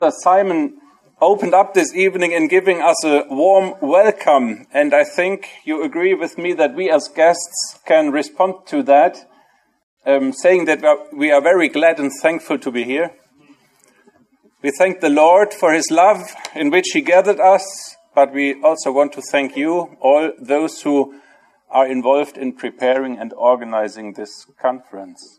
Simon opened up this evening in giving us a warm welcome, and I think you agree with me that we as guests can respond to that, saying that we are very glad and thankful to be here. We thank the Lord for His love in which He gathered us, but we also want to thank you, all those who are involved in preparing and organizing this conference.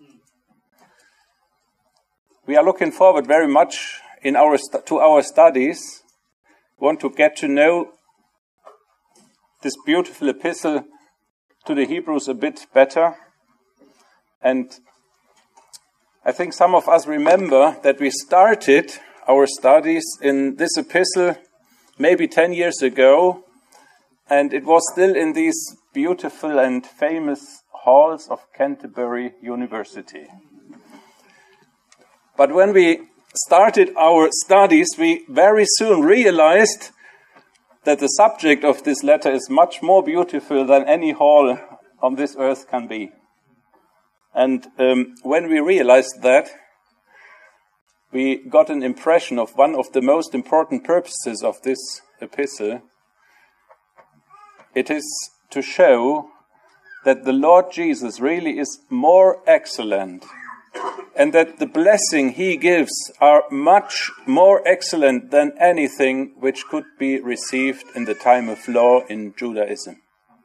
We are looking forward very much to our studies. We want to get to know this beautiful epistle to the Hebrews a bit better. And I think some of us remember that we started our studies in this epistle maybe 10 years ago, and it was still in these beautiful and famous halls of Canterbury University. But when we started our studies, we very soon realized that the subject of this letter is much more beautiful than any hall on this earth can be. And when we realized that, we got an impression of one of the most important purposes of this epistle. It is to show that the Lord Jesus really is more excellent, and that the blessing He gives are much more excellent than anything which could be received in the time of law in Judaism.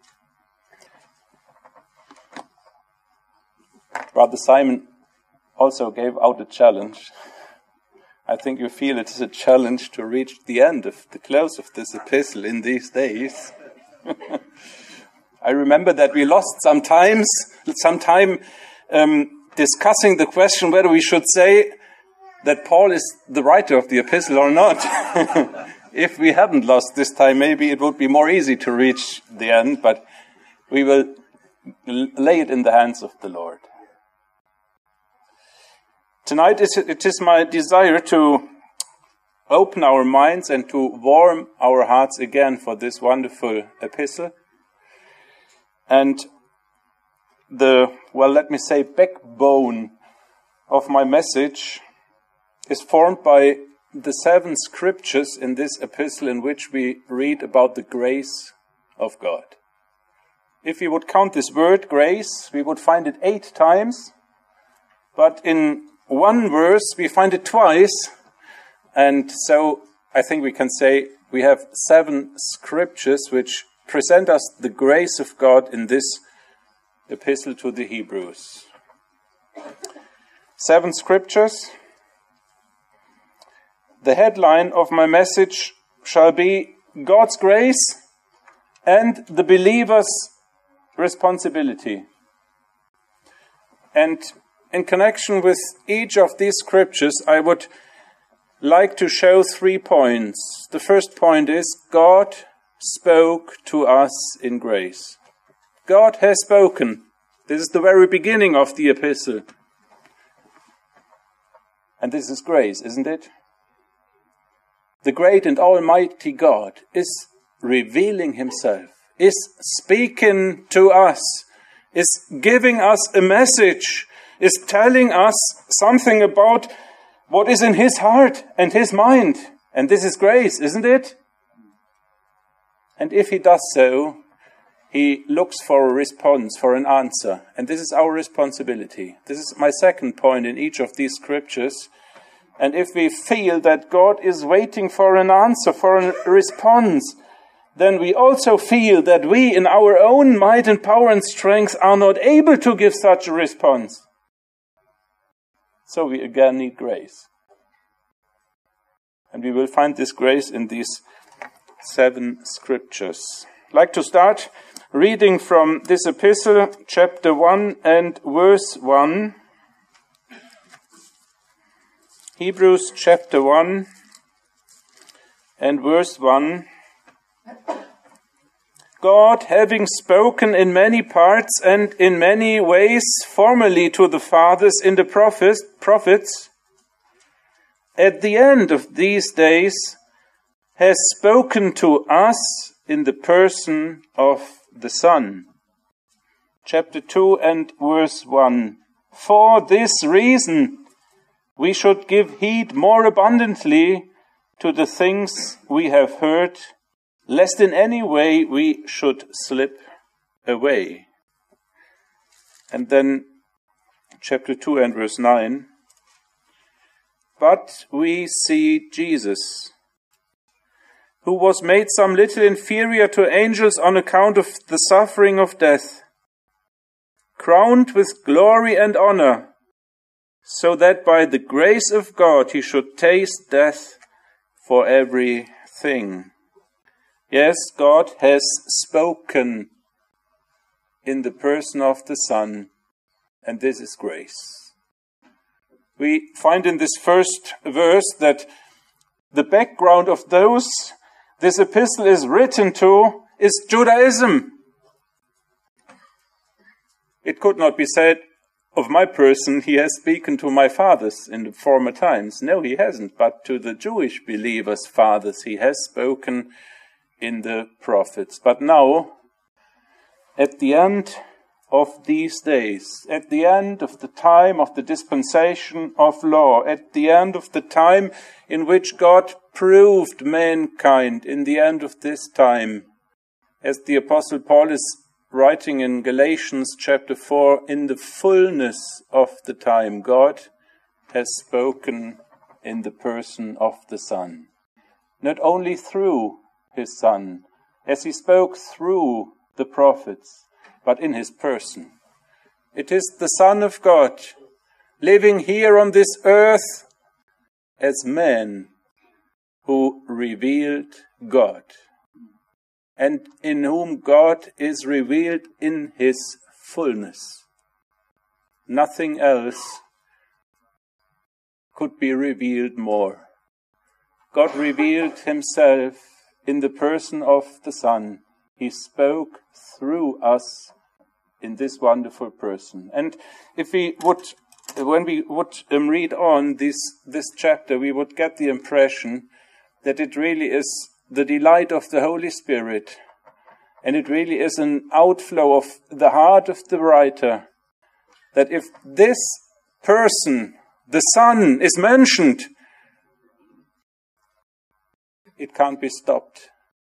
Brother Simon also gave out a challenge. I think you feel it is a challenge to reach the end of the close of this epistle in these days. I remember that we lost some time discussing the question whether we should say that Paul is the writer of the epistle or not. If we hadn't lost this time, maybe it would be more easy to reach the end, but we will lay it in the hands of the Lord. Tonight it is my desire to open our minds and to warm our hearts again for this wonderful epistle. And let me say, backbone of my message is formed by the 7 scriptures in this epistle in which we read about the grace of God. If we would count this word, grace, we would find it 8 times, but in one verse we find it twice, and so I think we can say we have 7 scriptures which present us the grace of God in this epistle to the Hebrews. 7 scriptures. The headline of my message shall be God's grace and the believer's responsibility. And in connection with each of these scriptures, I would like to show 3 points. The first point is God spoke to us in grace. God has spoken. This is the very beginning of the epistle. And this is grace, isn't it? The great and almighty God is revealing Himself, is speaking to us, is giving us a message, is telling us something about what is in His heart and His mind. And this is grace, isn't it? And if He does so, He looks for a response, for an answer. And this is our responsibility. This is my second point in each of these scriptures. And if we feel that God is waiting for an answer, for a response, then we also feel that we in our own might and power and strength are not able to give such a response. So we again need grace. And we will find this grace in these 7 scriptures. I'd like to start reading from this epistle, chapter 1 and verse 1. Hebrews chapter 1 and verse 1. God, having spoken in many parts and in many ways formerly to the fathers in the prophets, at the end of these days has spoken to us in the person of the Son. Chapter 2 and verse 1. For this reason we should give heed more abundantly to the things we have heard, lest in any way we should slip away. And then chapter 2 and verse 9. But we see Jesus, who was made some little inferior to angels on account of the suffering of death, crowned with glory and honor, so that by the grace of God he should taste death for everything. Yes, God has spoken in the person of the Son, and this is grace. We find in this first verse that the background of those this epistle is written to is Judaism. It could not be said of my person, he has spoken to my fathers in the former times. No, he hasn't, but to the Jewish believers' fathers he has spoken in the prophets. But now, at the end of these days, at the end of the time of the dispensation of law, at the end of the time in which God proved mankind, in the end of this time, as the Apostle Paul is writing in Galatians chapter 4, in the fullness of the time, God has spoken in the person of the Son. Not only through his Son, as he spoke through the prophets, but in his person. It is the Son of God, living here on this earth as man, who revealed God, and in whom God is revealed in his fullness. Nothing else could be revealed more. God revealed himself in the person of the Son. He spoke through us in this wonderful person. And if we would, when we would read on this chapter, we would get the impression that it really is the delight of the Holy Spirit, and it really is an outflow of the heart of the writer, that if this person, the Son, is mentioned, it can't be stopped.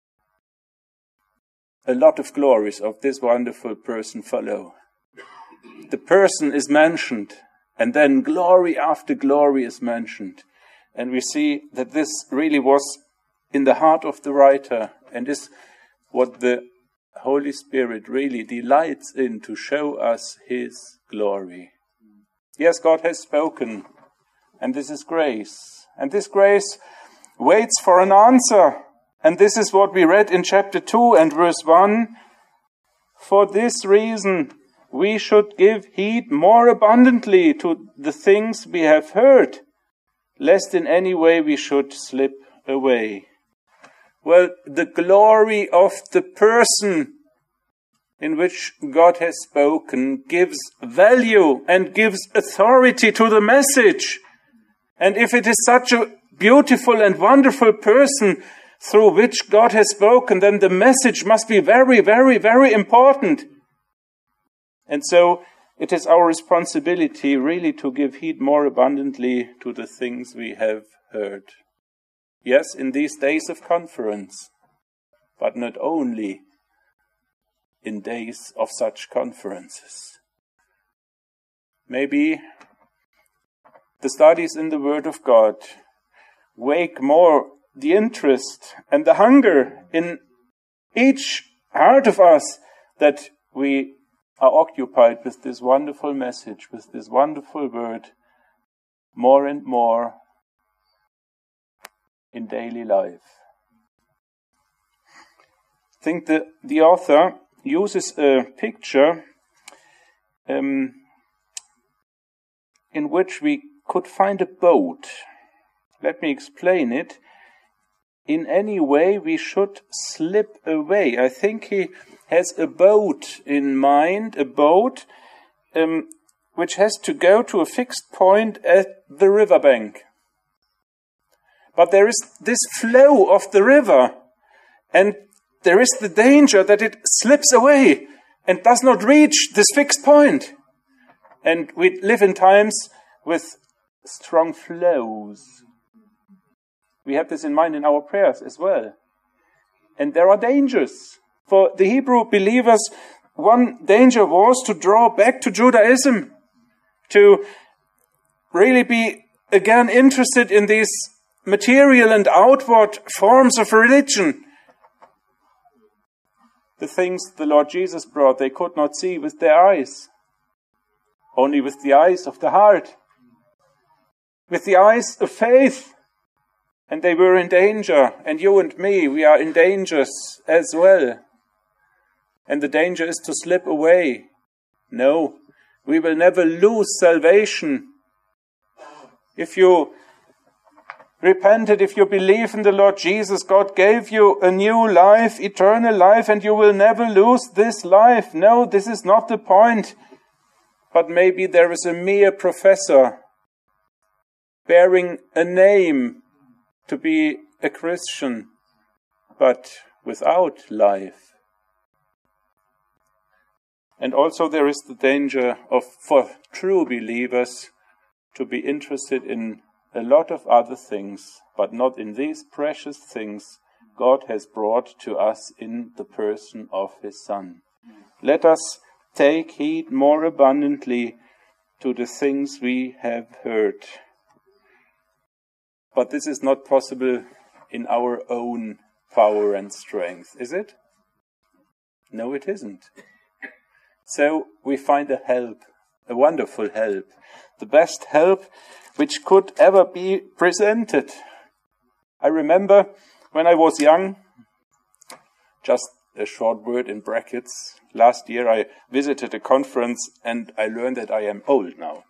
A lot of glories of this wonderful person follow. The person is mentioned, and then glory after glory is mentioned. And we see that this really was in the heart of the writer, and is what the Holy Spirit really delights in, to show us his glory. Yes, God has spoken, and this is grace. And this grace waits for an answer. And this is what we read in chapter 2 and verse 1. For this reason, we should give heed more abundantly to the things we have heard, lest in any way we should slip away. Well, the glory of the person in which God has spoken gives value and gives authority to the message. And if it is such a beautiful and wonderful person through which God has spoken, then the message must be very, very, very important. And so it is our responsibility really to give heed more abundantly to the things we have heard. Yes, in these days of conference, but not only in days of such conferences. Maybe the studies in the Word of God wake more the interest and the hunger in each heart of us, that we are occupied with this wonderful message, with this wonderful word, more and more in daily life. I think the author uses a picture in which we could find a boat. Let me explain it. In any way we should slip away. I think he has a boat in mind, a boat which has to go to a fixed point at the riverbank. But there is this flow of the river, and there is the danger that it slips away and does not reach this fixed point. And we live in times with strong flows. We have this in mind in our prayers as well. And there are dangers. For the Hebrew believers, one danger was to draw back to Judaism, to really be again interested in these material and outward forms of religion. The things the Lord Jesus brought, they could not see with their eyes, only with the eyes of the heart, with the eyes of faith. And they were in danger, and you and me, we are in dangers as well. And the danger is to slip away. No, we will never lose salvation. If you repented, if you believe in the Lord Jesus, God gave you a new life, eternal life, and you will never lose this life. No, this is not the point. But maybe there is a mere professor bearing a name to be a Christian, but without life. And also there is the danger for true believers to be interested in a lot of other things, but not in these precious things God has brought to us in the person of His Son. Let us take heed more abundantly to the things we have heard. But this is not possible in our own power and strength, is it? No, it isn't. So we find a help, a wonderful help, the best help which could ever be presented. I remember when I was young, just a short word in brackets, last year I visited a conference and I learned that I am old now.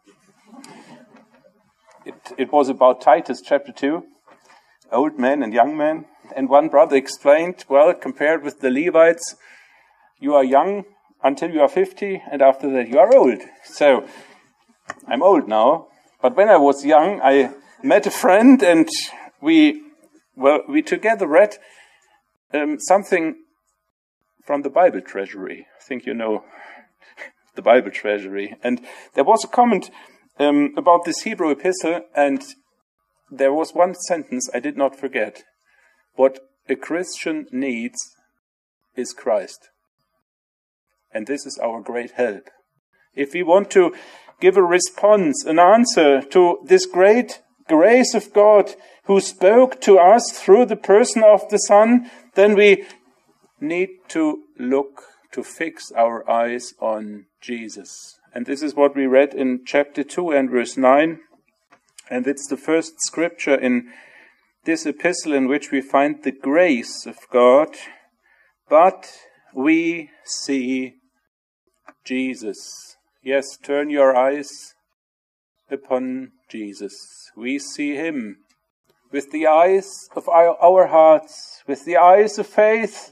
It was about Titus chapter 2, old men and young men. And one brother explained, well, compared with the Levites, you are young until you are 50, and after that you are old. So, I'm old now. But when I was young, I met a friend, and we together read something from the Bible Treasury. I think you know the Bible Treasury. And there was a comment about this Hebrew epistle, and there was one sentence I did not forget. What a Christian needs is Christ. And this is our great help. If we want to give a response, an answer to this great grace of God who spoke to us through the person of the Son, then we need to look, to fix our eyes on Jesus. And this is what we read in chapter 2 and verse 9. And it's the first scripture in this epistle in which we find the grace of God. But we see Jesus. Yes, turn your eyes upon Jesus. We see Him with the eyes of our hearts, with the eyes of faith.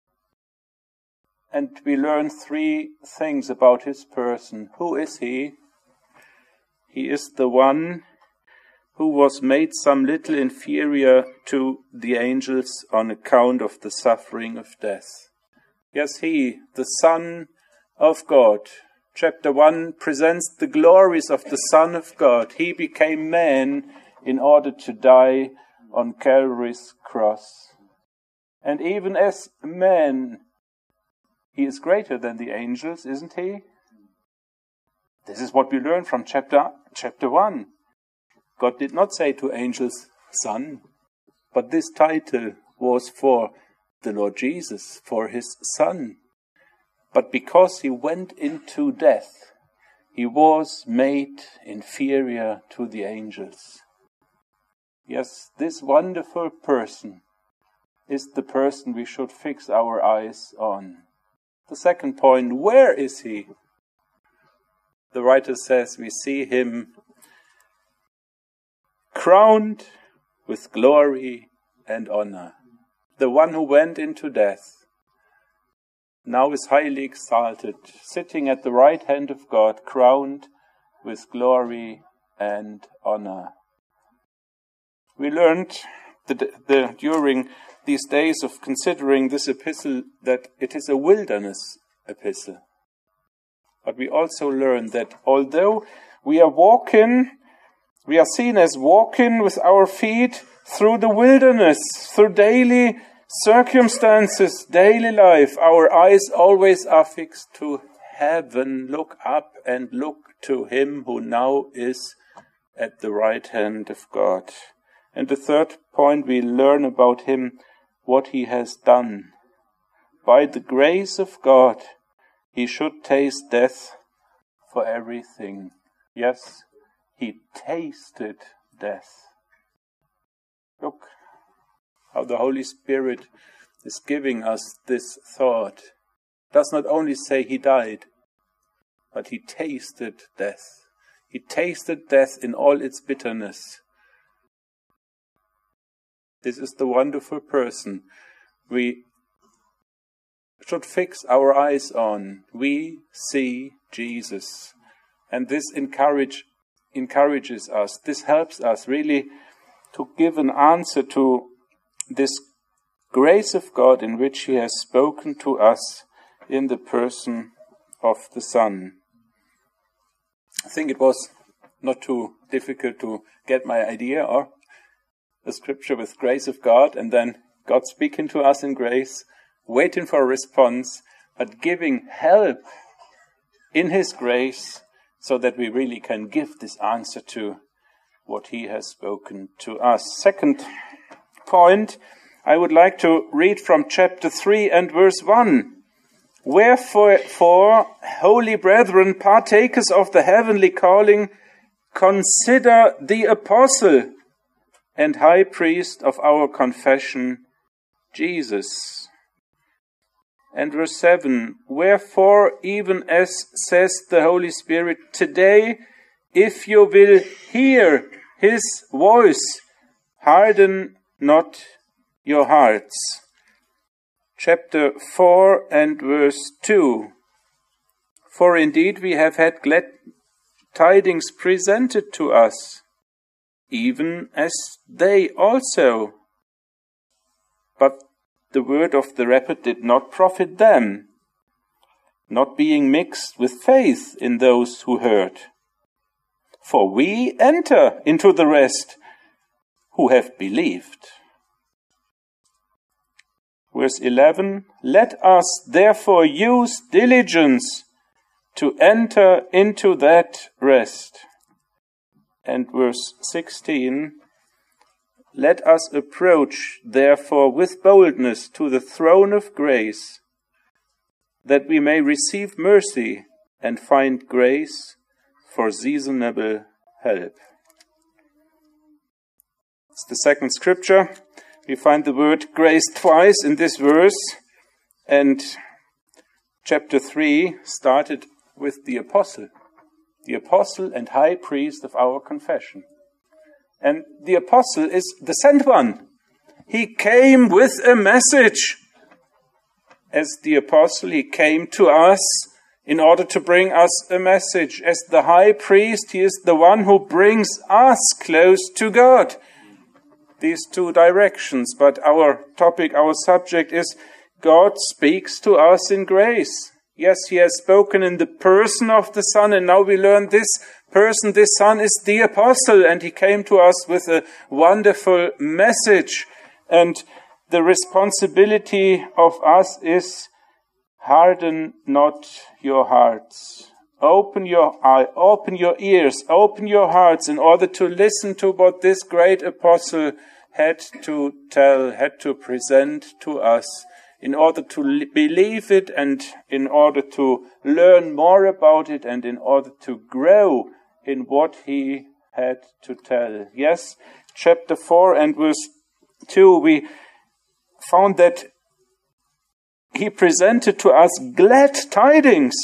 And we learn three things about His person. Who is He? He is the one who was made some little inferior to the angels on account of the suffering of death. Yes, He, the Son of God. Chapter 1 presents the glories of the Son of God. He became man in order to die on Calvary's cross. And even as a man, He is greater than the angels, isn't He? This is what we learn from chapter 1. God did not say to angels, Son, but this title was for the Lord Jesus, for His Son. But because He went into death, He was made inferior to the angels. Yes, this wonderful person is the person we should fix our eyes on. The second point, where is He? The writer says we see Him crowned with glory and honor. The one who went into death now is highly exalted, sitting at the right hand of God, crowned with glory and honor. We learned during these days of considering this epistle that it is a wilderness epistle. But we also learn that although we are walking We are seen as walking with our feet through the wilderness, through daily circumstances, daily life. Our eyes always are fixed to heaven. Look up and look to him who now is at the right hand of God. And the third point, we learn about him, what he has done. By the grace of God, he should taste death for everything. Yes, he tasted death. Look how the Holy Spirit is giving us this thought. It does not only say he died, but he tasted death. He tasted death in all its bitterness. This is the wonderful person we should fix our eyes on. We see Jesus. And this encourages us. This helps us really to give an answer to this grace of God in which he has spoken to us in the person of the Son. I think it was not too difficult to get my idea or the scripture with grace of God and then God speaking to us in grace, waiting for a response, but giving help in his grace so that we really can give this answer to what he has spoken to us. Second point, I would like to read from chapter 3 and verse 1. Wherefore, holy brethren, partakers of the heavenly calling, consider the apostle and high priest of our confession, Jesus. And verse 7, wherefore, even as says the Holy Spirit, today, if you will hear his voice, harden not your hearts. Chapter 4 and verse 2. For indeed we have had glad tidings presented to us, even as they also. But the word of the report did not profit them, not being mixed with faith in those who heard. For we enter into the rest who have believed. Verse 11, let us therefore use diligence to enter into that rest. And verse 16, let us approach therefore with boldness to the throne of grace, that we may receive mercy and find grace for seasonable help. It's the second scripture. We find the word grace twice in this verse, and chapter 3 started with the apostle and high priest of our confession. And the apostle is the sent one. He came with a message. As the apostle, he came to us in order to bring us a message. As the high priest, he is the one who brings us close to God. These two directions, but our subject is God speaks to us in grace. Yes, he has spoken in the person of the Son, and now we learn this person, this Son, is the apostle, and he came to us with a wonderful message. And the responsibility of us is, harden not your hearts. Open your eye, open your ears, open your hearts in order to listen to what this great apostle had to tell, had to present to us, in order to believe it and in order to learn more about it and in order to grow in what he had to tell. Yes, chapter 4 and verse 2, we found that he presented to us glad tidings.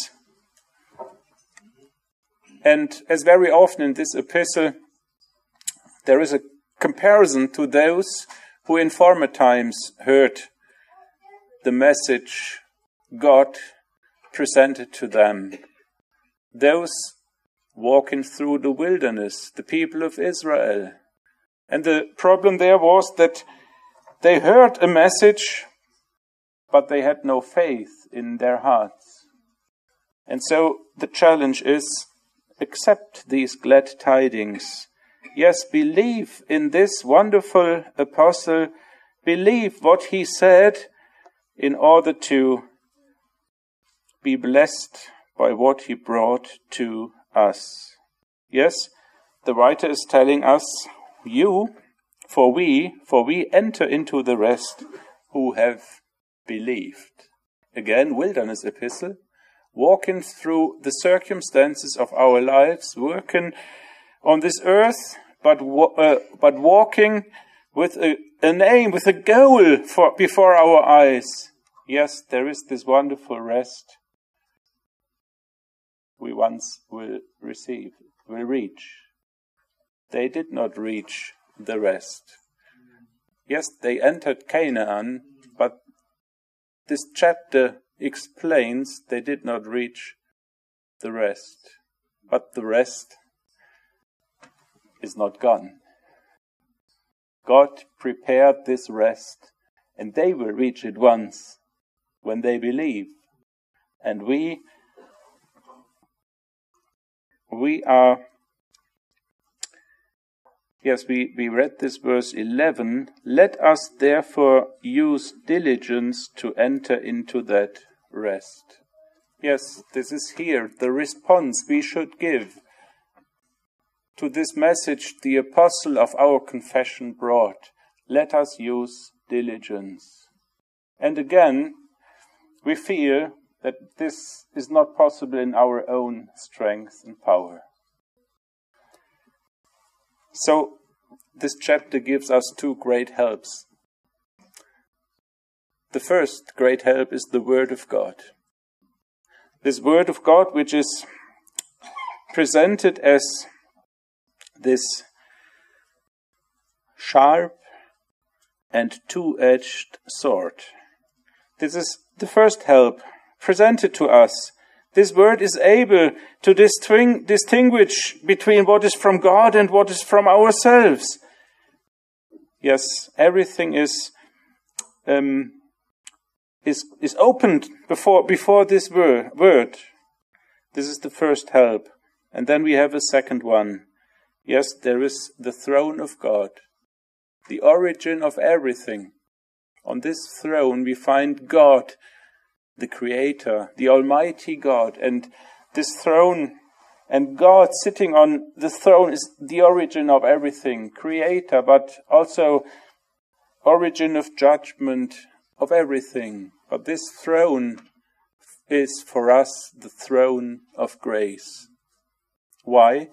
And as very often in this epistle, there is a comparison to those who in former times heard the message God presented to them. Those walking through the wilderness, the people of Israel. And the problem there was that they heard a message, but they had no faith in their hearts. And so the challenge is, accept these glad tidings, Yes, believe in this wonderful apostle. Believe what he said in order to be blessed by what he brought to us. Yes, the writer is telling us, for we enter into the rest who have believed. Again, wilderness epistle, walking through the circumstances of our lives, working on this earth, but walking with an aim, with a goal before our eyes. Yes, there is this wonderful rest we once will reach. They did not reach the rest. Yes, they entered Canaan, but this chapter explains they did not reach the rest. But the rest is not gone. God prepared this rest, and they will reach it once when they believe. And we are, yes, we read this verse 11, let us therefore use diligence to enter into that rest. Yes, this is here the response we should give to this message the apostle of our confession brought. Let us use diligence. And again, we feel that this is not possible in our own strength and power. So, this chapter gives us two great helps. The first great help is the Word of God. This Word of God, which is presented as this sharp and two-edged sword. This is the first help presented to us. This word is able to distinguish between what is from God and what is from ourselves. Yes, everything is opened before this word. This is the first help. And then we have a second one. Yes, there is the throne of God, the origin of everything. On this throne we find God, the Creator, the Almighty God, and this throne, and God sitting on the throne is the origin of everything, Creator, but also origin of judgment of everything. But this throne is for us the throne of grace. Why?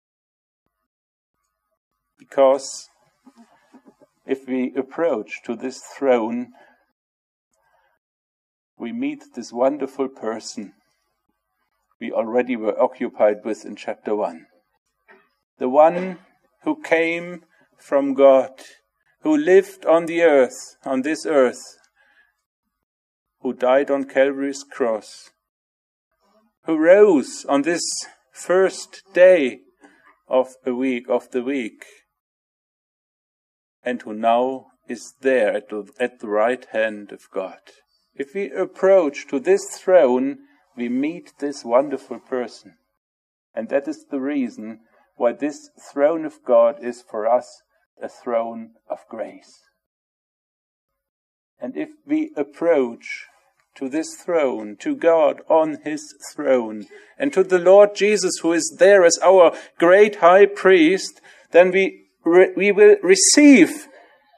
Because if we approach to this throne, we meet this wonderful person we already were occupied with in chapter 1. The one who came from God, who lived on the earth, on this earth, who died on Calvary's cross, who rose on this first day of the week, and who now is there at the right hand of God. If we approach to this throne, we meet this wonderful person. And that is the reason why this throne of God is for us a throne of grace. And if we approach to this throne, to God on his throne, and to the Lord Jesus who is there as our great high priest, then we will receive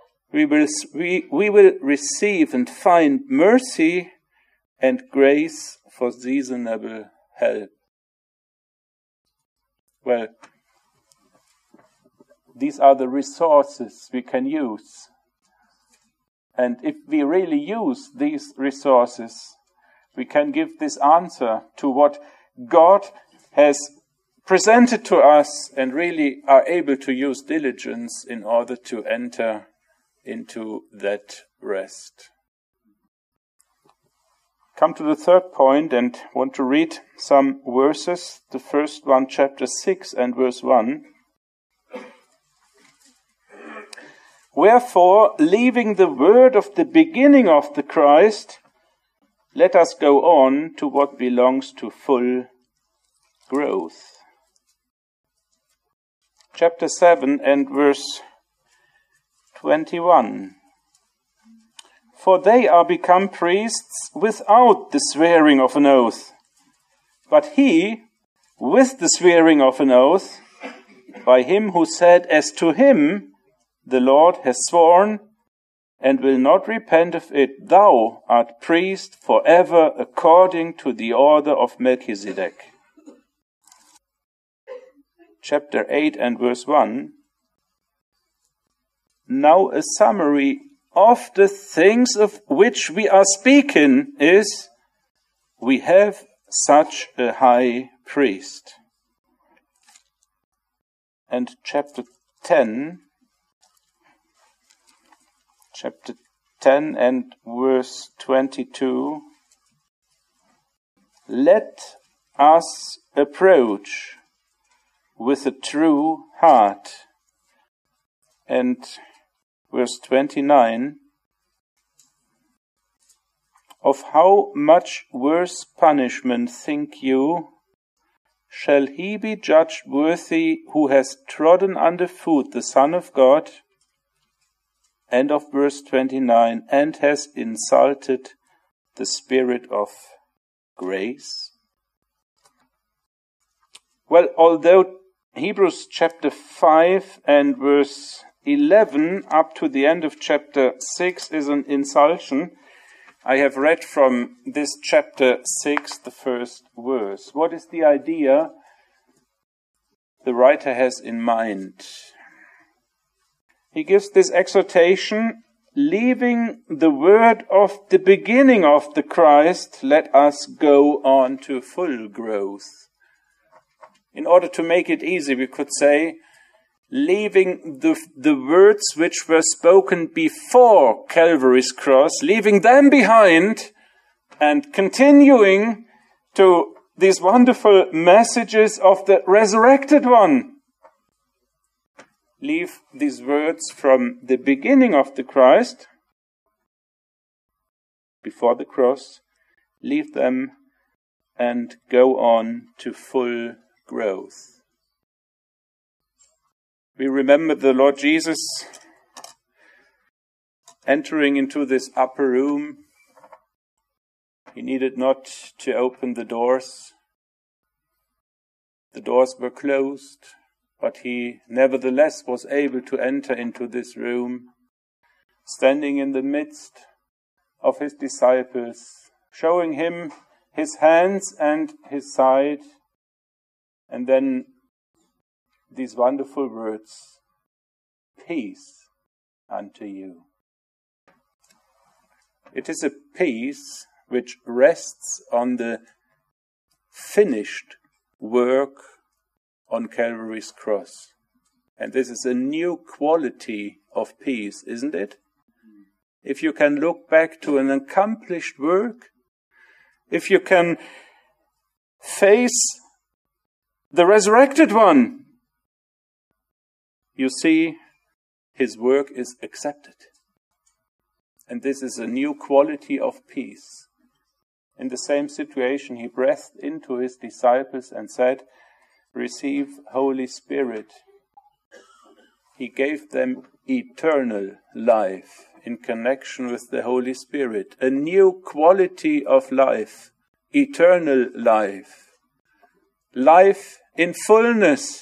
and find mercy and grace for seasonable help. Well, these are the resources we can use. And if we really use these resources, we can give this answer to what God has presented to us and really are able to use diligence in order to enter into that rest. Come to the third point and want to read some verses. The first one, chapter 6 and verse 1. Wherefore, leaving the word of the beginning of the Christ, let us go on to what belongs to full growth. chapter 7 and verse 21. For they are become priests without the swearing of an oath, but he with the swearing of an oath, by him who said, as to him the Lord has sworn, and will not repent of it, thou art priest forever according to the order of Melchizedek. Chapter 8 and verse 1. Now a summary of the things of which we are speaking is, we have such a high priest. And chapter 10 and verse 22. Let us approach with a true heart. And verse 29. Of how much worse punishment, think you, shall he be judged worthy who has trodden underfoot the Son of God? End of verse 29, and has insulted the Spirit of grace. Well, although Hebrews chapter 5 and verse 11 up to the end of chapter 6 is an insultion, I have read from this chapter 6 the first verse. What is the idea the writer has in mind? He gives this exhortation, leaving the word of the beginning of the Christ, let us go on to full growth. In order to make it easy, we could say, leaving the words which were spoken before Calvary's cross, leaving them behind and continuing to these wonderful messages of the resurrected one. Leave these words from the beginning of the Christ, before the cross, leave them and go on to full growth. We remember the Lord Jesus entering into this upper room. He needed not to open the doors. The doors were closed, but he nevertheless was able to enter into this room, standing in the midst of his disciples, showing him his hands and his side, and then these wonderful words, peace unto you. It is a peace which rests on the finished work on Calvary's cross. And this is a new quality of peace, isn't it? If you can look back to an accomplished work, if you can face the resurrected one, you see, his work is accepted. And this is a new quality of peace. In the same situation, he breathed into his disciples and said, receive Holy Spirit. He gave them eternal life in connection with the Holy Spirit. A new quality of life, eternal life. Life in fullness.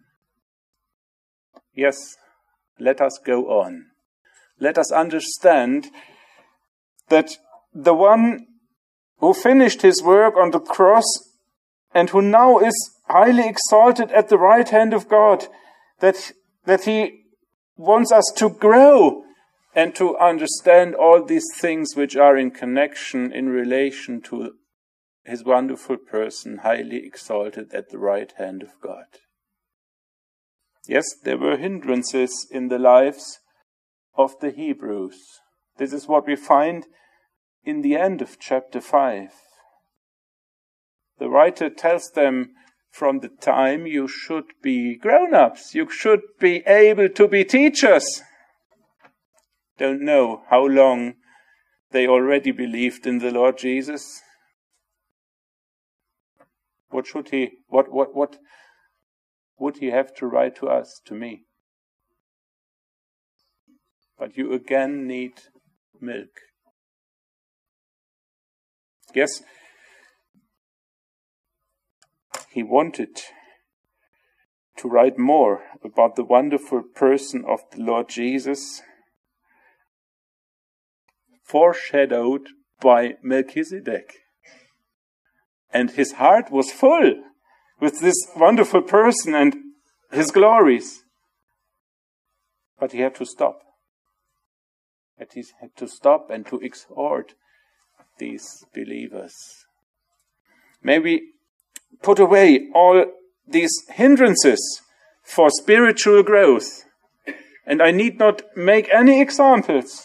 Yes, let us go on. Let us understand that the one who finished his work on the cross and who now is highly exalted at the right hand of God, that he wants us to grow and to understand all these things which are in connection, in relation to his wonderful person, highly exalted at the right hand of God. Yes, there were hindrances in the lives of the Hebrews. This is what we find in the end of chapter 5. The writer tells them, from the time you should be grown-ups, you should be able to be teachers. Don't know how long they already believed in the Lord Jesus. What would he have to write to us, to me? But you again need milk. Yes, he wanted to write more about the wonderful person of the Lord Jesus, foreshadowed by Melchizedek. And his heart was full with this wonderful person and his glories. But he had to stop. He had to stop and to exhort these believers. Maybe put away all these hindrances for spiritual growth. And I need not make any examples.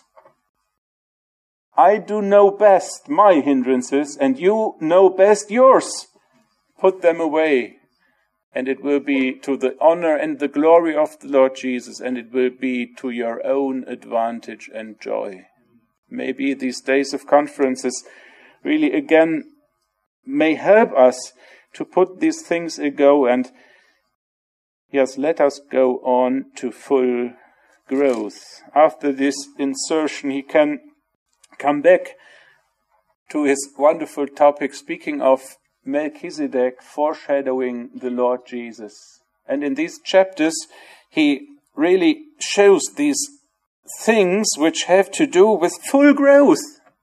I do know best my hindrances, and you know best yours. Put them away, and it will be to the honor and the glory of the Lord Jesus, and it will be to your own advantage and joy. Maybe these days of conferences really again may help us to put these things ago, and yes, let us go on to full growth. After this insertion, he can come back to his wonderful topic, speaking of Melchizedek foreshadowing the Lord Jesus. And in these chapters, he really shows these things which have to do with full growth,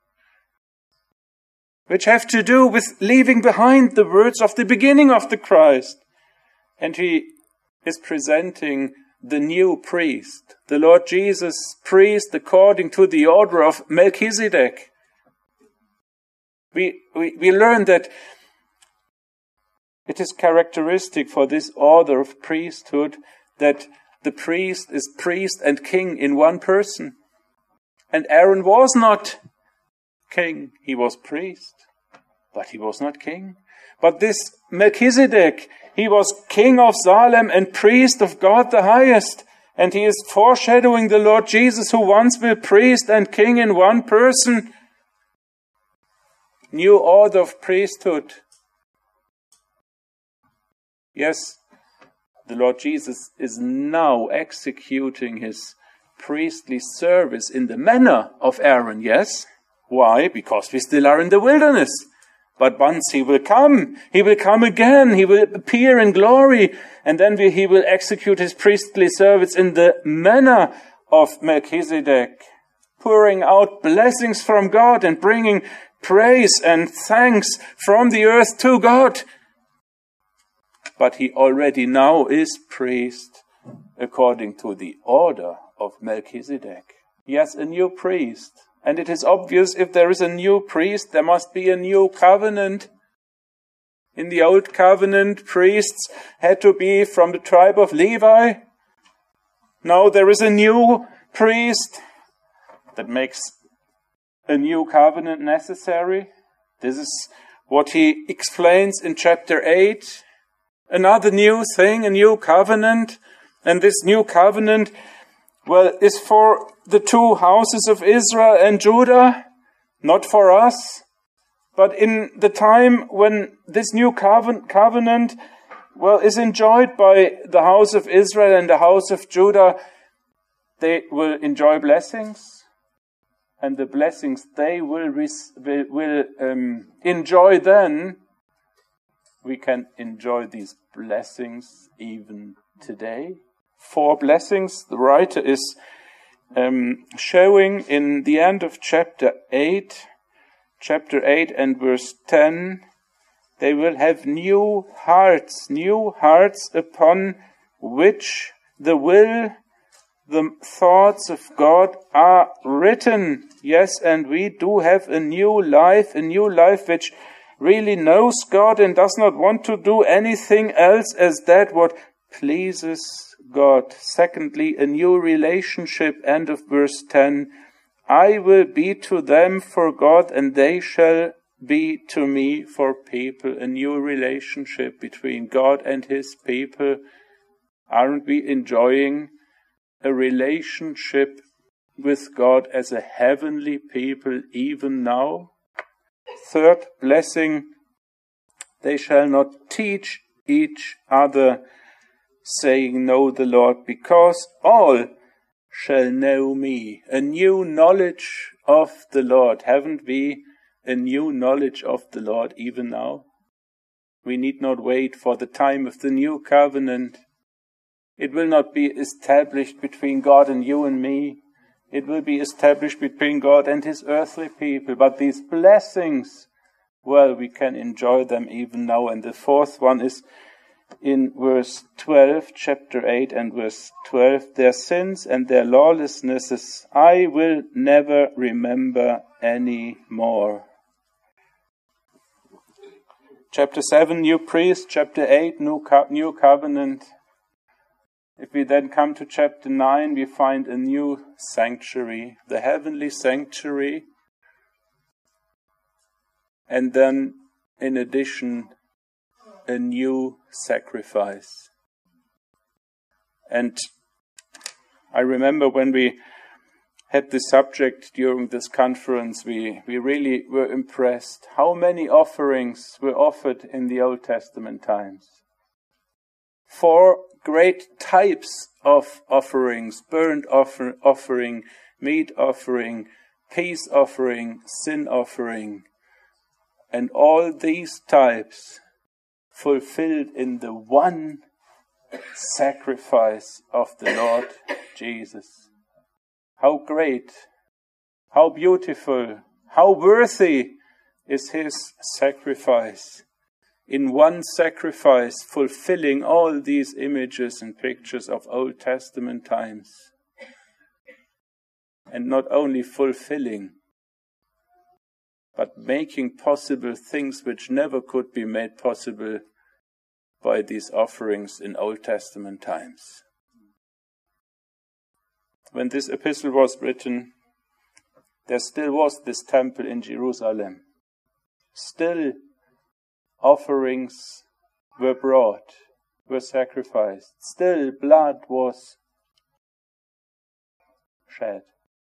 which have to do with leaving behind the words of the beginning of the Christ. And he is presenting the new priest, the Lord Jesus, priest according to the order of Melchizedek. We learn that it is characteristic for this order of priesthood that the priest is priest and king in one person. And Aaron was not king, he was priest, but he was not king. But this Melchizedek, he was king of Salem and priest of God the highest. And he is foreshadowing the Lord Jesus, who once will priest and king in one person. New order of priesthood. Yes, the Lord Jesus is now executing his priestly service in the manner of Aaron, yes? Why? Because we still are in the wilderness. But once he will come again, he will appear in glory, and then he will execute his priestly service in the manner of Melchizedek, pouring out blessings from God and bringing praise and thanks from the earth to God. But he already now is priest according to the order of Melchizedek. Yes, a new priest. And it is obvious if there is a new priest, there must be a new covenant. In the old covenant, priests had to be from the tribe of Levi. Now there is a new priest that makes a new covenant necessary. This is what he explains in chapter 8. Another new thing, a new covenant. And this new covenant, well, is for the two houses of Israel and Judah, not for us. But in the time when this new covenant, well, is enjoyed by the house of Israel and the house of Judah, they will enjoy blessings. And the blessings they will enjoy then, we can enjoy these blessings even today. 4 blessings the writer is showing in the end of chapter 8 and verse 10. They will have new hearts upon which the thoughts of God are written. Yes, and we do have a new life which really knows God and does not want to do anything else as that what pleases God. Secondly, a new relationship, end of verse 10. I will be to them for God, and they shall be to me for people. A new relationship between God and his people. Aren't we enjoying a relationship with God as a heavenly people even now? Third blessing, they shall not teach each other saying, know the Lord, because all shall know me. A new knowledge of the Lord. Haven't we a new knowledge of the Lord even now? We need not wait for the time of the new covenant. It will not be established between God and you and me. It will be established between God and his earthly people. But these blessings, well, we can enjoy them even now. And the fourth one is in verse 12, chapter 8 and verse 12. Their sins and their lawlessnesses I will never remember any more. Chapter 7, new priest. Chapter 8, new covenant. If we then come to chapter 9, we find a new sanctuary, the heavenly sanctuary. And then, in addition, a new sacrifice. And I remember when we had this subject during this conference, we really were impressed how many offerings were offered in the Old Testament times. 4 great types of offerings: burnt offering, meat offering, peace offering, sin offering. And all these types fulfilled in the one sacrifice of the Lord Jesus. How great, how beautiful, how worthy is his sacrifice. In one sacrifice, fulfilling all these images and pictures of Old Testament times. And not only fulfilling, but making possible things which never could be made possible by these offerings in Old Testament times. When this epistle was written, there still was this temple in Jerusalem. Still offerings were brought, were sacrificed. Still blood was shed.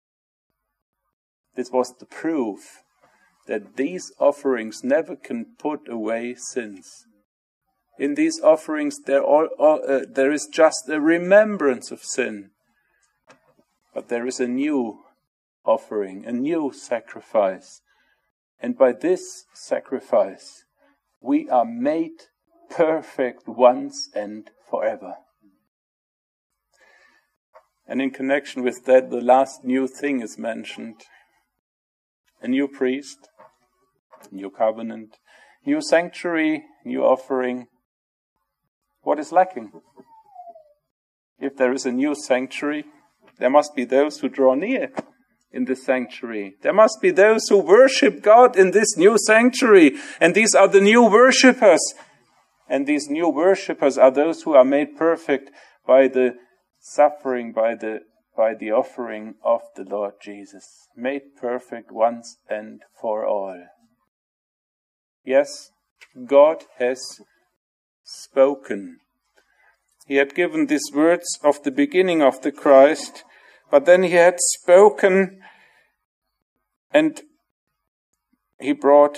This was the proof that these offerings never can put away sins. In these offerings there is just a remembrance of sin. But there is a new offering, a new sacrifice. And by this sacrifice, we are made perfect once and forever. And in connection with that, the last new thing is mentioned. A new priest, new covenant, new sanctuary, new offering. What is lacking? If there is a new sanctuary, there must be those who draw near in the sanctuary. There must be those who worship God in this new sanctuary. And these are the new worshippers. And these new worshippers are those who are made perfect by the suffering, by the offering of the Lord Jesus. Made perfect once and for all. Yes, God has spoken. He had given these words of the beginning of the Christ, but then he had spoken and he brought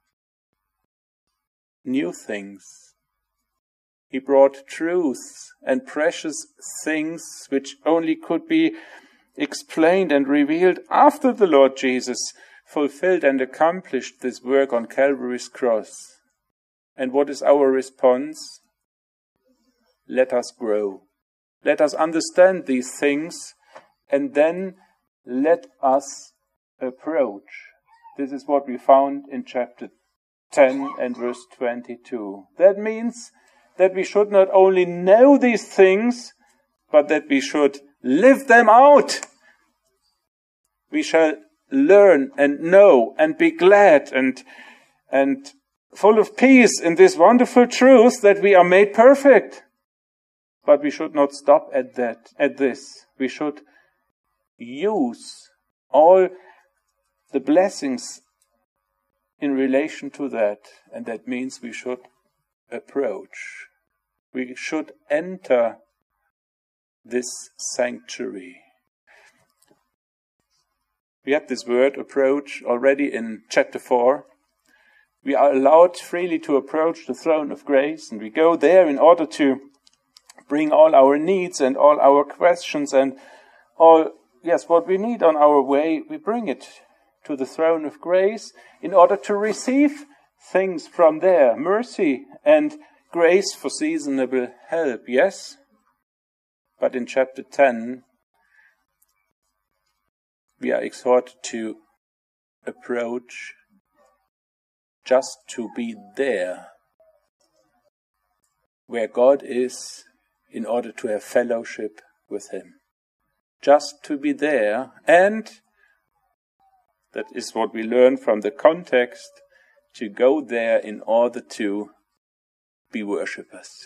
new things. He brought truths and precious things which only could be explained and revealed after the Lord Jesus fulfilled and accomplished this work on Calvary's cross. And what is our response? Let us grow. Let us understand these things, and then let us approach. This is what we found in chapter 10 and verse 22. That means that we should not only know these things, but that we should live them out. We shall learn and know and be glad and full of peace in this wonderful truth that we are made perfect. But we should not stop at this. We should use all the blessings in relation to that. And that means we should approach. We should enter this sanctuary. We had this word approach already in chapter 4. We are allowed freely to approach the throne of grace, and we go there in order to bring all our needs and all our questions and all, what we need on our way, we bring it to the throne of grace in order to receive things from there, mercy and grace for seasonable help, yes? But in chapter 10, we are exhorted to approach just to be there, where God is, in order to have fellowship with Him. Just to be there, and that is what we learn from the context, to go there in order to be worshippers.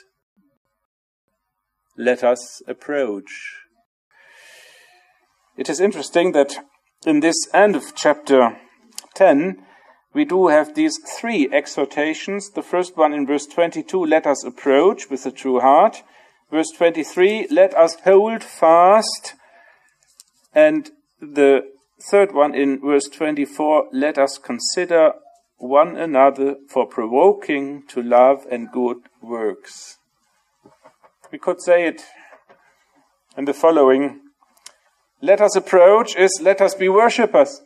Let us approach. It is interesting that in this end of chapter 10, we do have these three exhortations. The first one in verse 22, let us approach with a true heart. Verse 23, let us hold fast. And the third one in verse 24, let us consider one another for provoking to love and good works. We could say it in the following. Let us approach is let us be worshippers.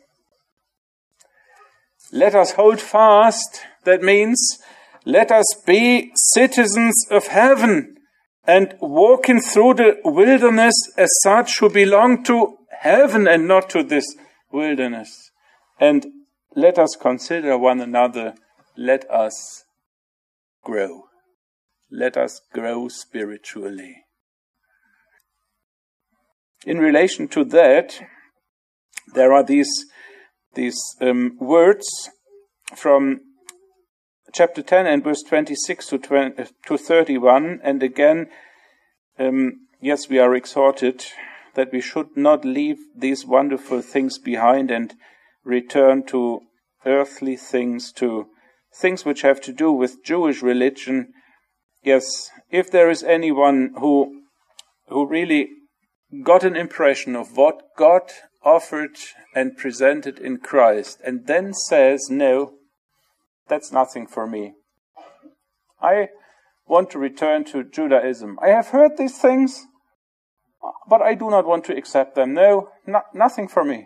Let us hold fast. That means let us be citizens of heaven and walking through the wilderness as such who belong to heaven and not to this wilderness. And let us consider one another. Let us grow. Let us grow spiritually. In relation to that, there are these words from chapter 10 and verse 26 to 31. And again, we are exhorted that we should not leave these wonderful things behind and return to earthly things, to things which have to do with Jewish religion. Yes, if there is anyone who really got an impression of what God offered and presented in Christ, and then says, no, that's nothing for me. I want to return to Judaism. I have heard these things, but I do not want to accept them. No, nothing for me.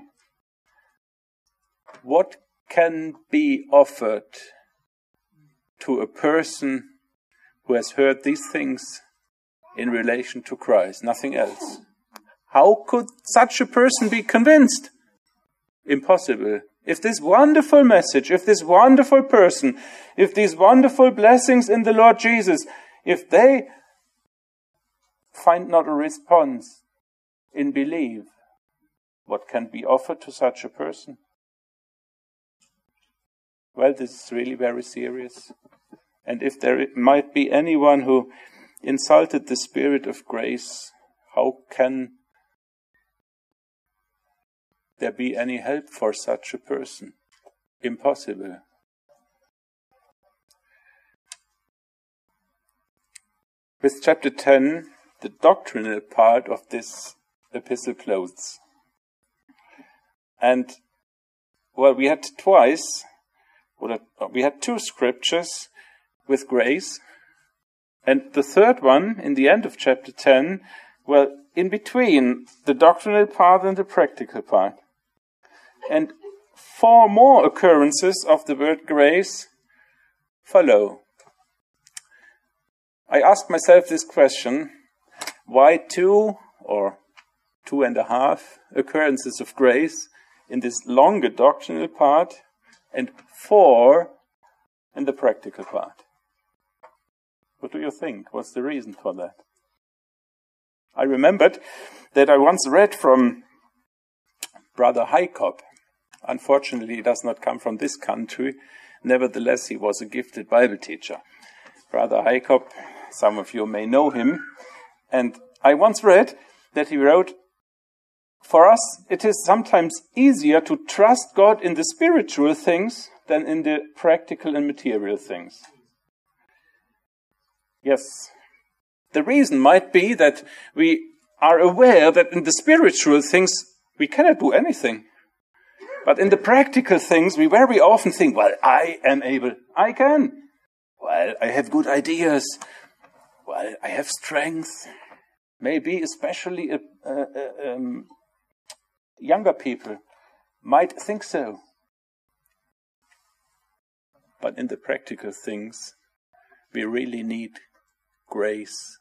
What can be offered to a person who has heard these things in relation to Christ? Nothing else. How could such a person be convinced? Impossible. If this wonderful message, if this wonderful person, if these wonderful blessings in the Lord Jesus, if they find not a response in belief, what can be offered to such a person? Well, this is really very serious. And if there might be anyone who insulted the Spirit of grace, how can there be any help for such a person? Impossible. With chapter 10, the doctrinal part of this epistle closes. And, we had two scriptures with grace, and the third one in the end of chapter 10, in between the doctrinal part and the practical part. And 4 more occurrences of the word grace follow. I asked myself this question, why 2 or 2.5 occurrences of grace in this longer doctrinal part and 4 in the practical part? What do you think? What's the reason for that? I remembered that I once read from Brother Heikop. Unfortunately, he does not come from this country. Nevertheless, he was a gifted Bible teacher. Brother Heikop, some of you may know him. And I once read that he wrote, for us, it is sometimes easier to trust God in the spiritual things than in the practical and material things. Yes, the reason might be that we are aware that in the spiritual things we cannot do anything. But in the practical things we very often think, I am able, I can. I have good ideas. I have strength. maybe especially younger people might think so. But in the practical things, we really need grace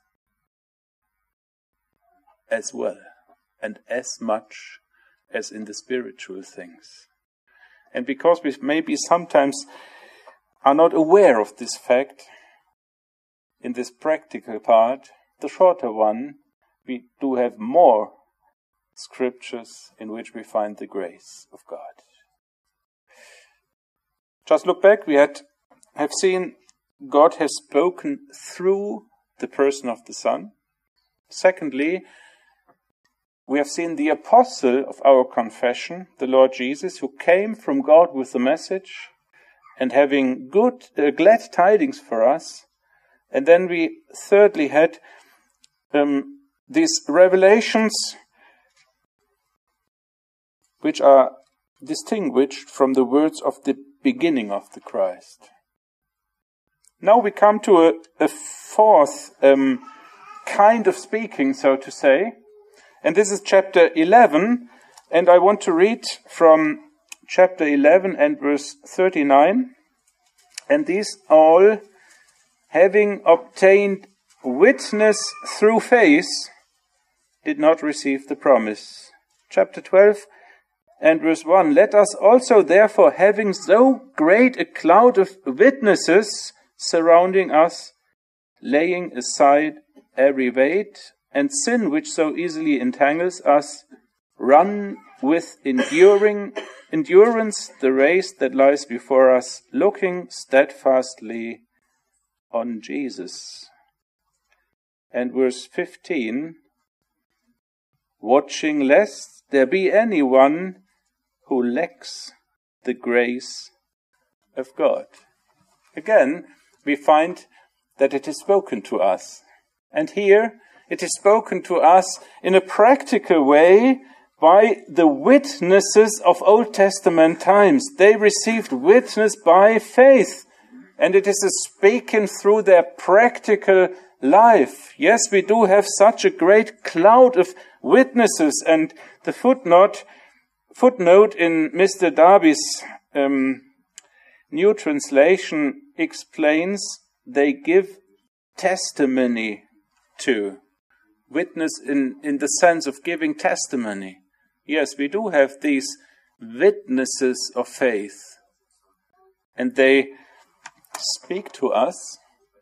as well, and as much as in the spiritual things. And because we maybe sometimes are not aware of this fact, in this practical part, the shorter one, we do have more scriptures in which we find the grace of God. Just look back, we have seen God has spoken through the person of the Son. Secondly, we have seen the apostle of our confession, the Lord Jesus, who came from God with the message and having glad tidings for us. And then we thirdly had these revelations which are distinguished from the words of the beginning of the Christ. Now we come to a fourth kind of speaking, so to say, and this is chapter 11, and I want to read from chapter 11 and verse 39, and these all, having obtained witness through faith, did not receive the promise. Chapter 12 and verse 1, let us also therefore, having so great a cloud of witnesses surrounding us, laying aside every weight and sin which so easily entangles us, run with endurance the race that lies before us, looking steadfastly on Jesus. And verse 15, watching lest there be anyone who lacks the grace of God. Again, we find that it is spoken to us. And here it is spoken to us in a practical way by the witnesses of Old Testament times. They received witness by faith. And it is speaking through their practical life. Yes, we do have such a great cloud of witnesses. And the footnote in Mr. Darby's new translation explains they give testimony to. Witness in the sense of giving testimony. Yes, we do have these witnesses of faith. And they speak to us.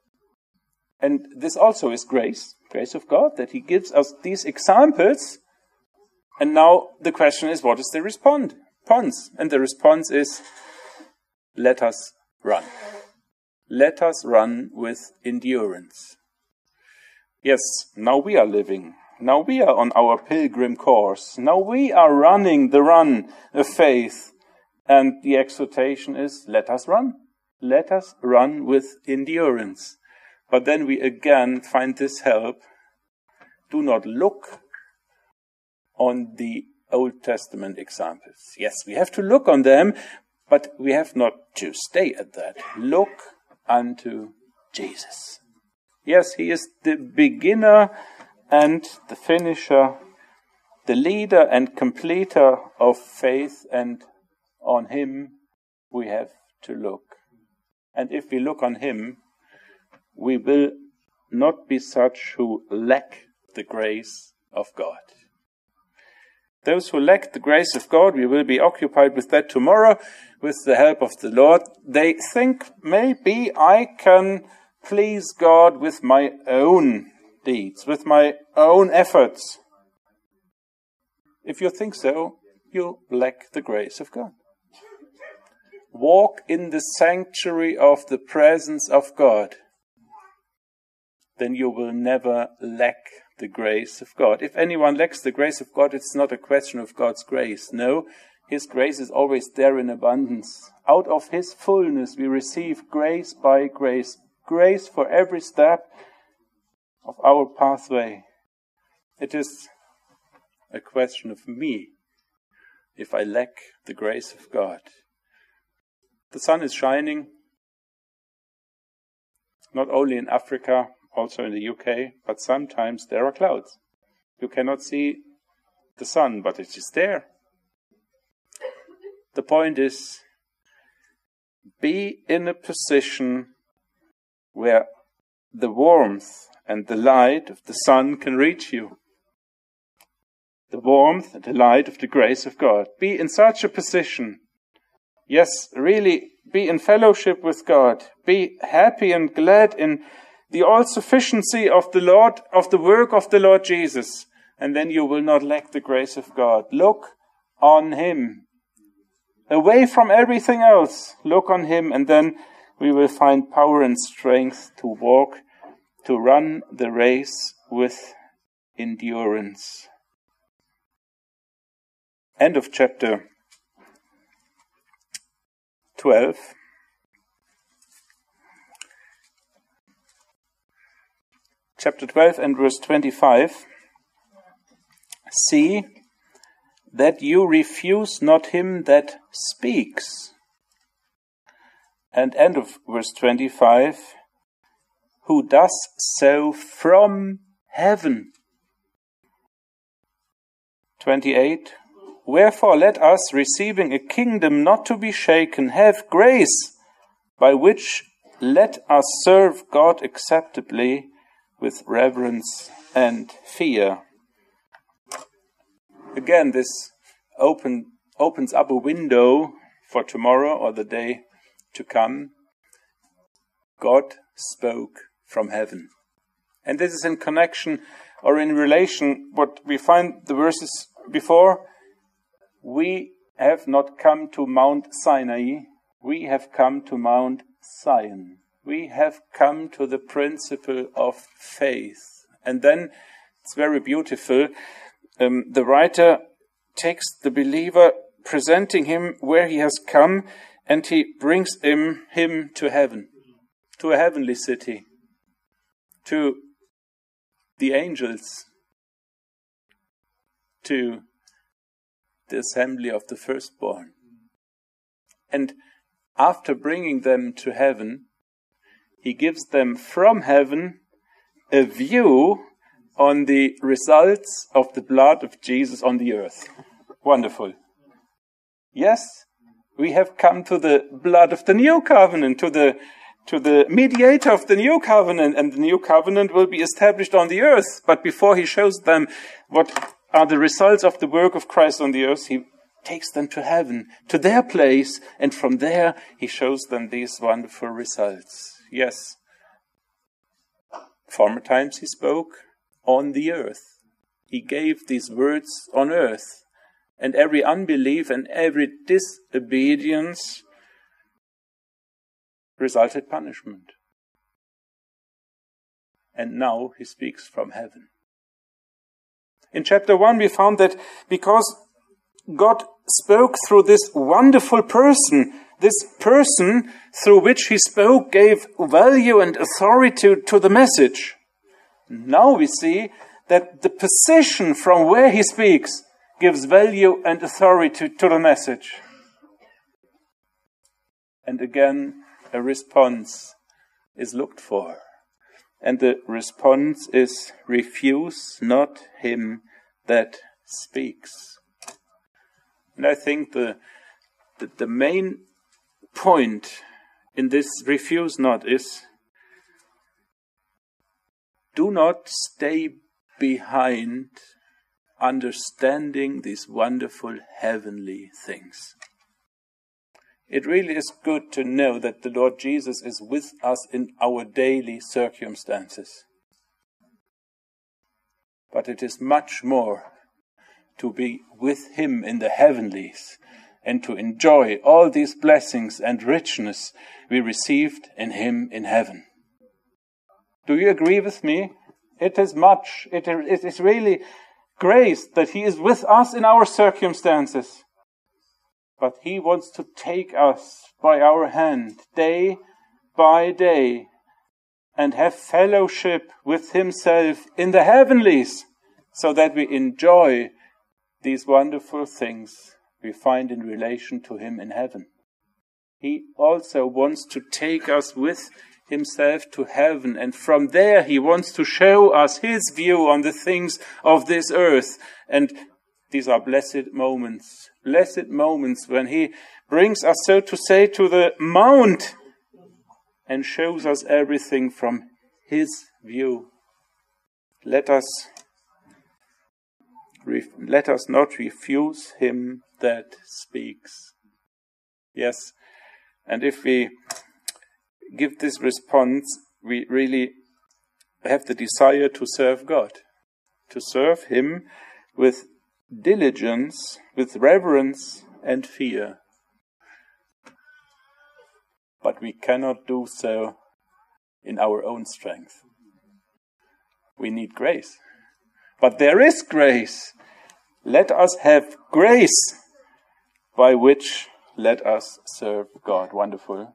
And this also is grace of God, that He gives us these examples. And now the question is, what is the response? And the response is, let us run. Let us run with endurance. Yes, now we are living. Now we are on our pilgrim course. Now we are running the run of faith. And the exhortation is, let us run. Let us run with endurance. But then we again find this help. Do not look on the Old Testament examples. Yes, we have to look on them, but we have not to stay at that. Look unto Jesus. Yes, He is the beginner and the finisher, the leader and completer of faith, and on Him we have to look. And if we look on Him, we will not be such who lack the grace of God. Those who lack the grace of God, we will be occupied with that tomorrow, with the help of the Lord. They think, maybe I can please God with my own deeds, with my own efforts. If you think so, you lack the grace of God. Walk in the sanctuary of the presence of God. Then you will never lack the grace of God. If anyone lacks the grace of God, it's not a question of God's grace. No, His grace is always there in abundance. Out of His fullness we receive grace by grace. Grace for every step of our pathway. It is a question of me if I lack the grace of God. The sun is shining, not only in Africa, also in the UK, but sometimes there are clouds. You cannot see the sun, but it is there. The point is, be in a position where the warmth and the light of the sun can reach you. The warmth and the light of the grace of God. Be in such a position. Yes, really be in fellowship with God. Be happy and glad in the all-sufficiency of the Lord, of the work of the Lord Jesus. And then you will not lack the grace of God. Look on Him. Away from everything else, look on Him, and then we will find power and strength to walk, to run the race with endurance. End of chapter 12. Chapter 12 and verse 25. See that you refuse not him that speaks. And end of verse 25. Who does so from heaven. 28. Wherefore let us, receiving a kingdom not to be shaken, have grace, by which let us serve God acceptably with reverence and fear. Again, this opens up a window for tomorrow or the day to come. God spoke from heaven. And this is in connection or in relation what we find the verses before. We have not come to Mount Sinai. We have come to Mount Zion. We have come to the principle of faith. And then it's very beautiful. The writer takes the believer, presenting him where he has come, and he brings him to heaven, to a heavenly city, to the angels, to the assembly of the firstborn. And after bringing them to heaven, he gives them from heaven a view on the results of the blood of Jesus on the earth. Wonderful. Yes, we have come to the blood of the new covenant, to the mediator of the new covenant, and the new covenant will be established on the earth. But before he shows them what are the results of the work of Christ on the earth, he takes them to heaven, to their place, and from there he shows them these wonderful results. Yes, former times he spoke on the earth. He gave these words on earth, and every unbelief and every disobedience resulted punishment. And now he speaks from heaven. In chapter 1 we found that because God spoke through this wonderful person, this person through which he spoke gave value and authority to the message. Now we see that the position from where he speaks gives value and authority to the message. And again, a response is looked for. And the response is, refuse not him that speaks. And I think the main point in this refuse not is, do not stay behind understanding these wonderful heavenly things. It really is good to know that the Lord Jesus is with us in our daily circumstances. But it is much more to be with him in the heavenlies and to enjoy all these blessings and richness we received in him in heaven. Do you agree with me? It is much. It is really grace that he is with us in our circumstances. But he wants to take us by our hand day by day and have fellowship with himself in the heavenlies so that we enjoy these wonderful things we find in relation to him in heaven. He also wants to take us with himself to heaven, and from there he wants to show us his view on the things of this earth. And these are blessed moments when he brings us, so to say, to the mount and shows us everything from his view. Let us not refuse him that speaks. Yes, and if we give this response, we really have the desire to serve God, to serve him with diligence, with reverence and fear. But we cannot do so in our own strength. We need grace. But there is grace. Let us have grace by which let us serve God. Wonderful.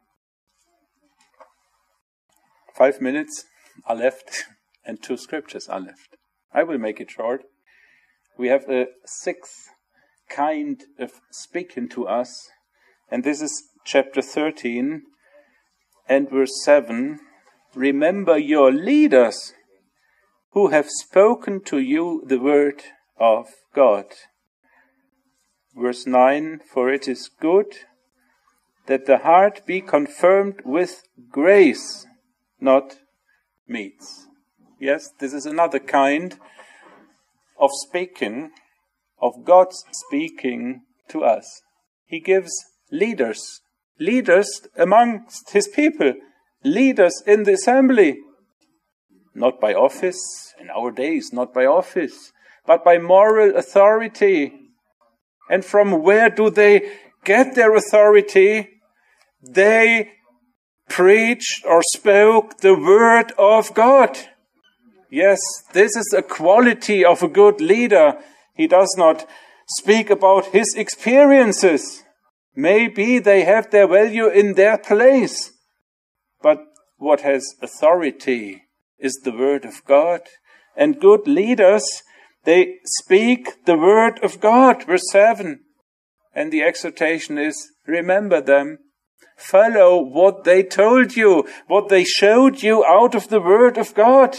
5 minutes are left and 2 scriptures are left. I will make it short. We have a 6th kind of speaking to us, and this is chapter 13 and verse 7. Remember your leaders who have spoken to you the word of God. Verse 9, for it is good that the heart be confirmed with grace, not meats. Yes, this is another kind of speaking, of God's speaking to us. He gives leaders amongst his people, leaders in the assembly. Not by office, in our days, not by office, but by moral authority. And from where do they get their authority? They preached or spoke the word of God. Yes, this is a quality of a good leader. He does not speak about his experiences. Maybe they have their value in their place. But what has authority is the word of God. And good leaders, they speak the word of God. Verse 7. And the exhortation is, remember them. Follow what they told you, what they showed you out of the word of God.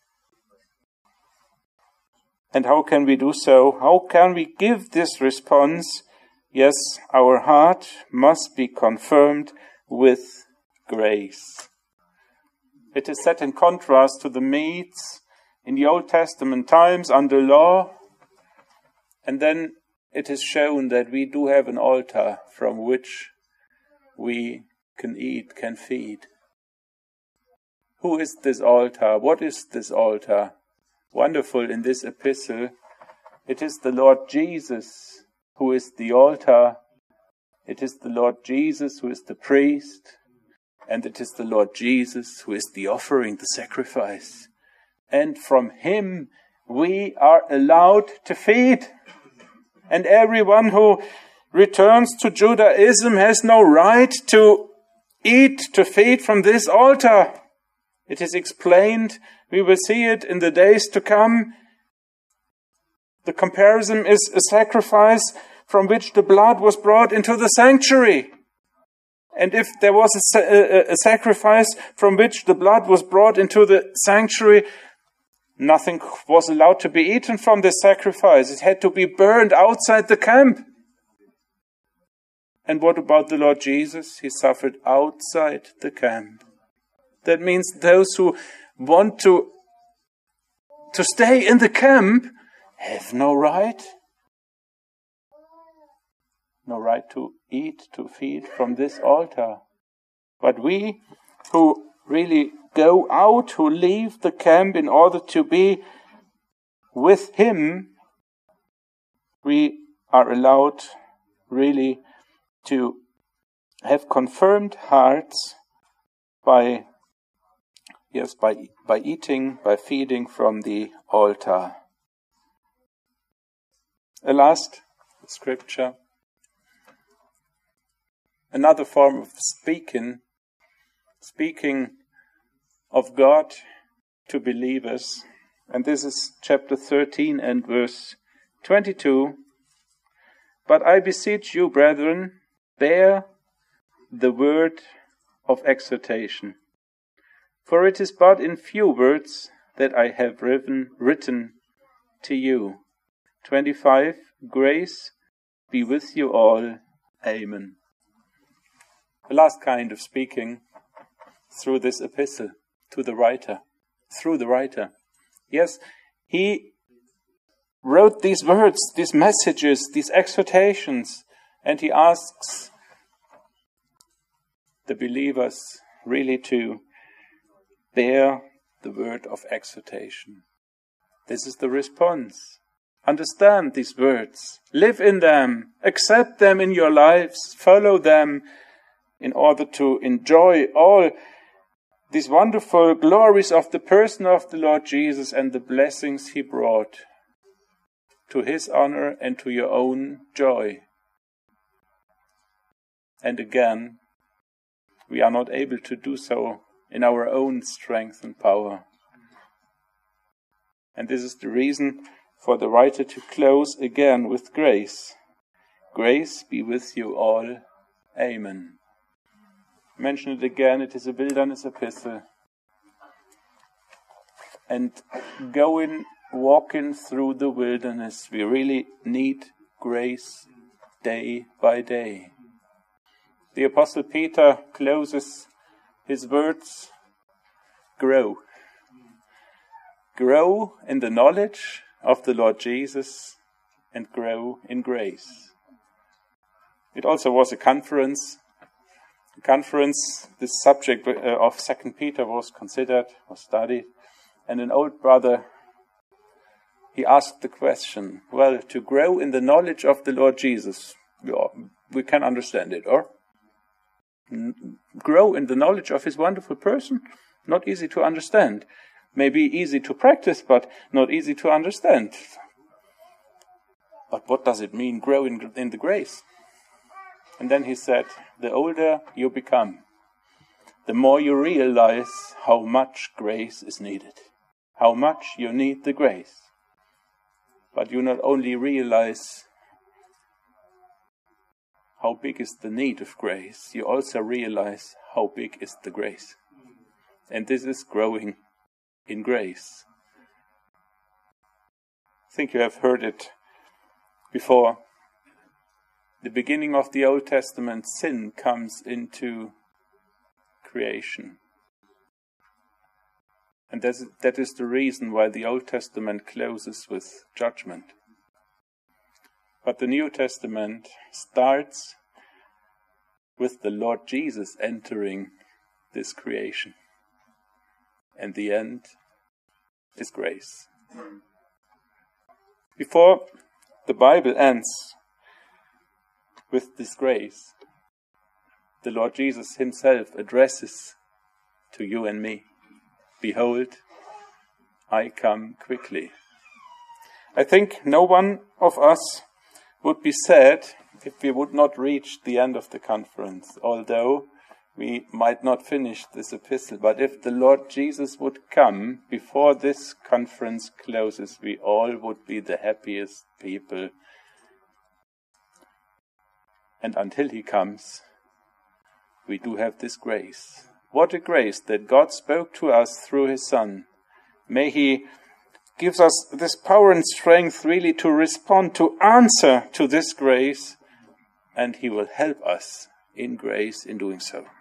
And how can we do so? How can we give this response? Yes, our heart must be confirmed with grace. It is set in contrast to the meats in the Old Testament times under law. And then it is shown that we do have an altar from which we can eat, can feed. Who is this altar? What is this altar? Wonderful in this epistle. It is the Lord Jesus who is the altar. It is the Lord Jesus who is the priest. And it is the Lord Jesus who is the offering, the sacrifice. And from him we are allowed to feed. And everyone who returns to Judaism has no right to eat, to feed from this altar. It is explained, we will see it in the days to come. The comparison is a sacrifice from which the blood was brought into the sanctuary. And if there was a sacrifice from which the blood was brought into the sanctuary, nothing was allowed to be eaten from this sacrifice. It had to be burned outside the camp. And what about the Lord Jesus? He suffered outside the camp. That means those who want to stay in the camp have no right. No right to eat, to feed from this altar. But we who really go out, who leave the camp in order to be with him, we are allowed really to have confirmed hearts by eating, by feeding from the altar. A last scripture. Another form of speaking of God to believers. And this is chapter 13 and verse 22. But I beseech you, brethren, bear the word of exhortation, For it is but in few words that I have written to you. 25. Grace be with you all. Amen. The last kind of speaking through this epistle to the writer, through the writer. Yes, he wrote these words, these messages, these exhortations, and he asks the believers really to bear the word of exhortation. This is the response. Understand these words, live in them, accept them in your lives, follow them in order to enjoy all these wonderful glories of the person of the Lord Jesus and the blessings he brought to his honor and to your own joy. And again, we are not able to do so in our own strength and power. And this is the reason for the writer to close again with grace. Grace be with you all. Amen. Mention it again, it is a wilderness epistle. And walking through the wilderness, we really need grace day by day. The Apostle Peter closes his words, grow. Grow in the knowledge of the Lord Jesus and grow in grace. It also was a conference. This subject of 2 Peter was considered, was studied, and an old brother, he asked the question, well, to grow in the knowledge of the Lord Jesus, we can understand it, or grow in the knowledge of his wonderful person, not easy to understand. Maybe easy to practice, but not easy to understand. But what does it mean, grow in the grace? And then he said, the older you become, the more you realize how much grace is needed, how much you need the grace. But you not only realize how big is the need of grace, you also realize how big is the grace. And this is growing in grace. I think you have heard it before. The beginning of the Old Testament, sin comes into creation. And that is the reason why the Old Testament closes with judgment. But the New Testament starts with the Lord Jesus entering this creation. And the end is grace. Before the Bible ends with this grace, the Lord Jesus himself addresses to you and me, behold, I come quickly. I think no one of us would be sad if we would not reach the end of the conference, although we might not finish this epistle. But if the Lord Jesus would come before this conference closes, we all would be the happiest people. And until he comes, we do have this grace. What a grace that God spoke to us through his Son. May he give us this power and strength really to respond, to answer to this grace, and he will help us in grace in doing so.